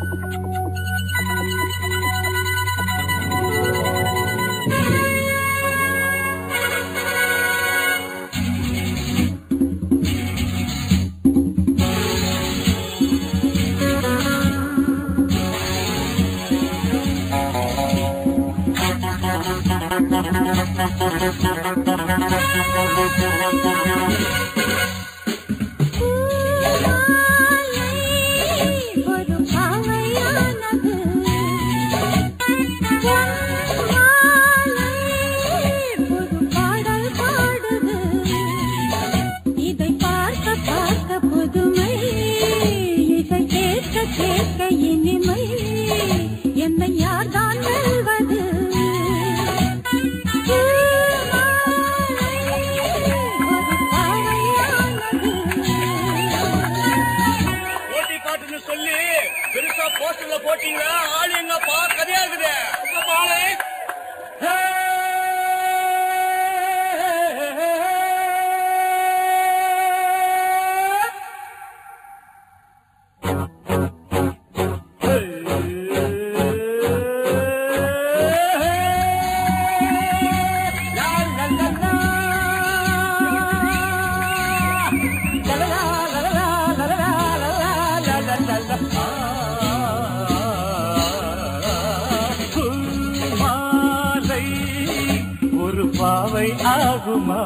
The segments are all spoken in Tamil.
பாவை ஆகுமா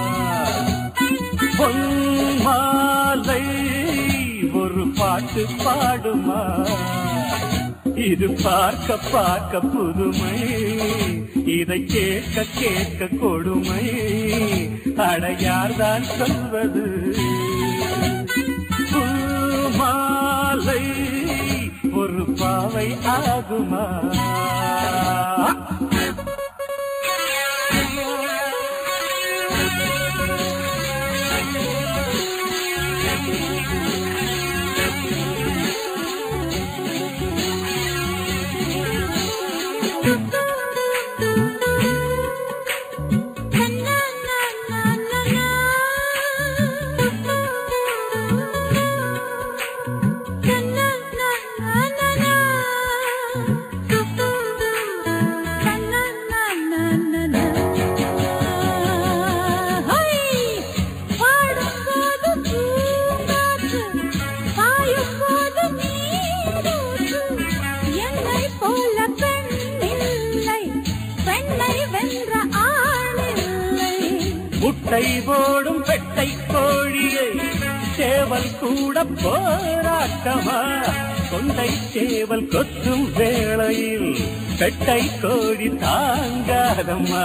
பொன்மாலை ஒரு பாட்டு பாடுமா இது பார்க்க பார்க்க புதுமை இதை கேட்க கேட்க கொடுமை அடையார்தான் சொல்வது பூமாலை ஒரு பாவை ஆகுமா முட்டை போடும் பெட்டை கோழியை சேவல் கூட போராட்டமா கொண்டை சேவல் கொத்தும் வேளையில் பெட்டை கோழி தாங்காதம்மா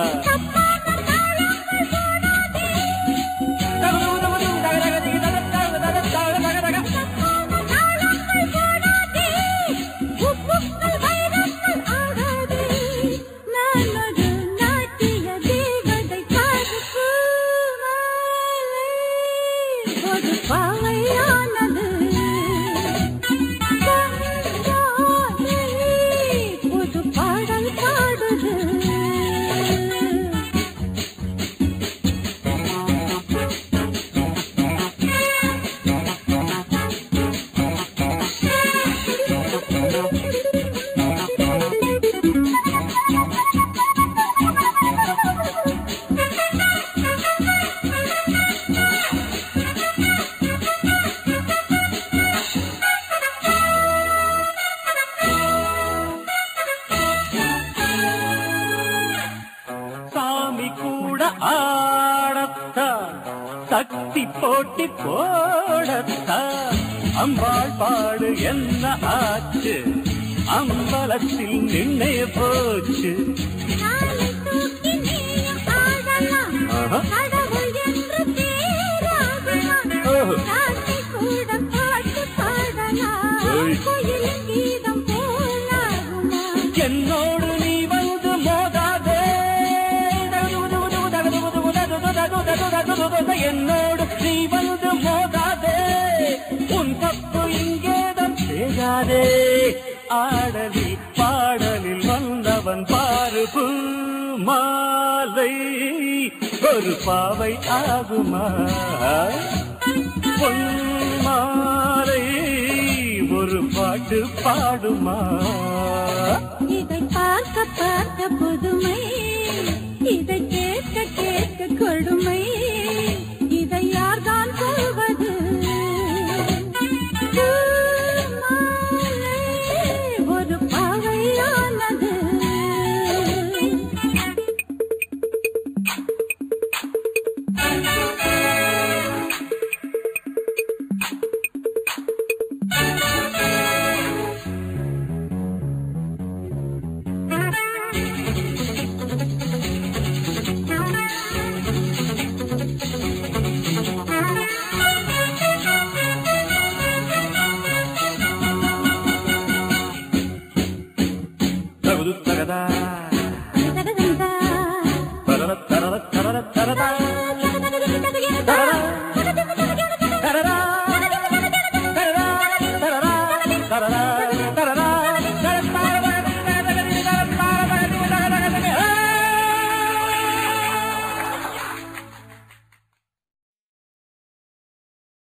ஆடத்தான் சக்தி போட்டி போடத்தான் அம்பாள் பாடு என்ன ஆச்சு அம்பலத்தில் நின்னே போச்சு என்னோடு நீ வந்து மோதாதே என்னோடு நீ வந்து மோதாதே உன் தப்பு இங்கேதான் செய்யாதே ஆடலில் பாடலில் வந்தவன் பாரு பூமாலை ஒரு பாவை ஆகுமா பொன்மாலை ஒரு பாட்டு பாட்டு பாடுமா? இதை பார்க்க பார்க்க புதுமை, இதை கேட்க கேட்க கொடுமை.